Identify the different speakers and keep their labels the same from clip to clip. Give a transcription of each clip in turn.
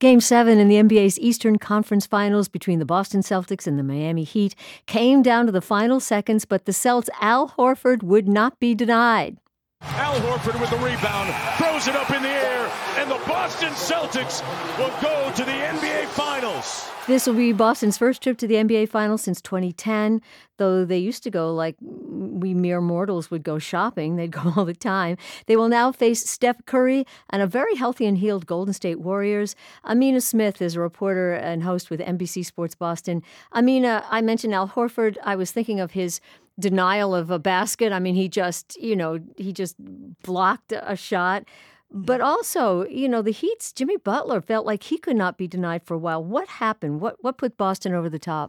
Speaker 1: Game 7 in the NBA's Eastern Conference Finals between the Boston Celtics and the Miami Heat came down to the final seconds, but the Celts' Al Horford would not be denied.
Speaker 2: Al Horford with the rebound, throws it up in the air, and the Boston Celtics will go to the NBA Finals.
Speaker 1: This will be Boston's first trip to the NBA Finals since 2010, though they used to go like we mere mortals would go shopping. They'd go all the time. They will now face Steph Curry and a very healthy and healed Golden State Warriors. Amina Smith is a reporter and host with NBC Sports Boston. Amina, I mentioned Al Horford. I was thinking of his denial of a basket. I mean, he just blocked a shot. But also, the Heat's Jimmy Butler felt like he could not be denied for a while. What happened? What put Boston over the top?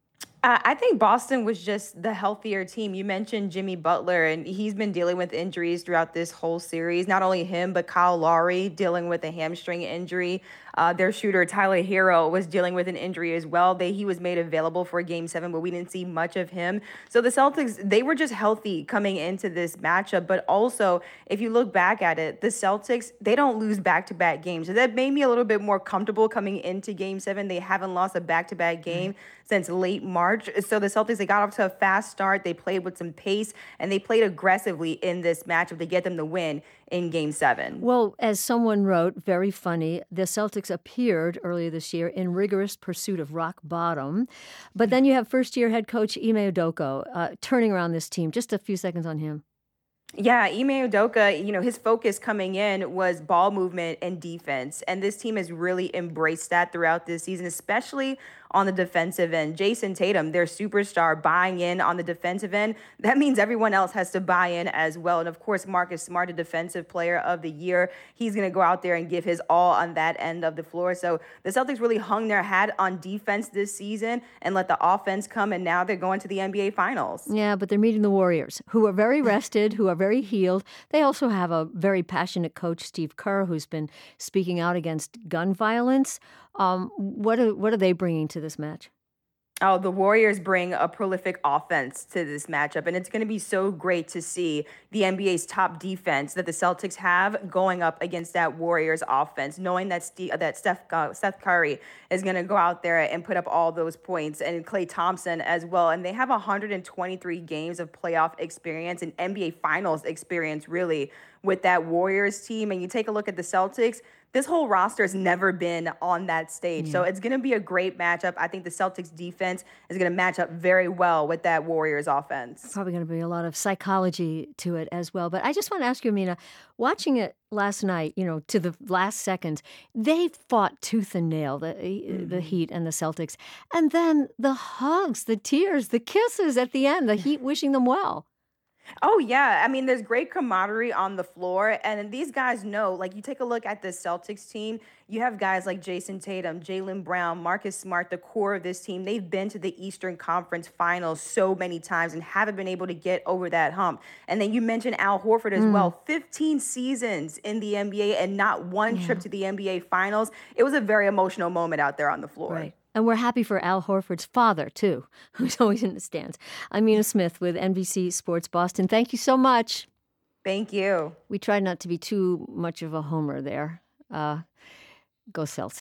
Speaker 3: I think Boston was just the healthier team. You mentioned Jimmy Butler, and he's been dealing with injuries throughout this whole series. Not only him, but Kyle Lowry dealing with a hamstring injury. Their shooter, Tyler Hero, was dealing with an injury as well. He was made available for Game 7, but we didn't see much of him. So the Celtics, they were just healthy coming into this matchup. But also, if you look back at it, the Celtics, they don't lose back-to-back games. So that made me a little bit more comfortable coming into Game 7. They haven't lost a back-to-back game since late March. So the Celtics, they got off to a fast start. They played with some pace, and they played aggressively in this matchup to get them the win in Game 7.
Speaker 1: Well, as someone wrote, very funny, the Celtics appeared earlier this year in rigorous pursuit of rock bottom. But then you have first-year head coach Ime Udoka turning around this team. Just a few seconds on him.
Speaker 3: Yeah, Ime Udoka, his focus coming in was ball movement and defense. And this team has really embraced that throughout this season, especially on the defensive end. Jason Tatum, their superstar, buying in on the defensive end. That means everyone else has to buy in as well. And of course, Marcus Smart, the defensive player of the year, he's going to go out there and give his all on that end of the floor. So the Celtics really hung their hat on defense this season and let the offense come. And now they're going to the NBA Finals.
Speaker 1: Yeah, but they're meeting the Warriors, who are very rested, who are very healed. They also have a very passionate coach, Steve Kerr, who's been speaking out against gun violence. What are they bringing to this match?
Speaker 3: Oh, the Warriors bring a prolific offense to this matchup, and it's going to be so great to see the NBA's top defense that the Celtics have going up against that Warriors offense, knowing that Steph Curry is going to go out there and put up all those points, and Klay Thompson as well. And they have 123 games of playoff experience and NBA Finals experience, really, with that Warriors team. And you take a look at the Celtics, this whole roster has never been on that stage. So it's going to be a great matchup. I think the Celtics defense is going to match up very well with that Warriors offense.
Speaker 1: Probably going to be a lot of psychology to it as well. But I just want to ask you, Amina, watching it last night, to the last seconds, they fought tooth and nail, the Heat and the Celtics. And then the hugs, the tears, the kisses at the end, the Heat wishing them well.
Speaker 3: Oh, yeah. I mean, there's great camaraderie on the floor. And these guys know, like, you take a look at the Celtics team, you have guys like Jason Tatum, Jaylen Brown, Marcus Smart, the core of this team. They've been to the Eastern Conference Finals so many times and haven't been able to get over that hump. And then you mentioned Al Horford as well. 15 seasons in the NBA and not one trip to the NBA Finals. It was a very emotional moment out there on the floor.
Speaker 1: Right. And we're happy for Al Horford's father, too, who's always in the stands. Amina Smith with NBC Sports Boston. Thank you so much.
Speaker 3: Thank you.
Speaker 1: We tried not to be too much of a homer there. Go Celts.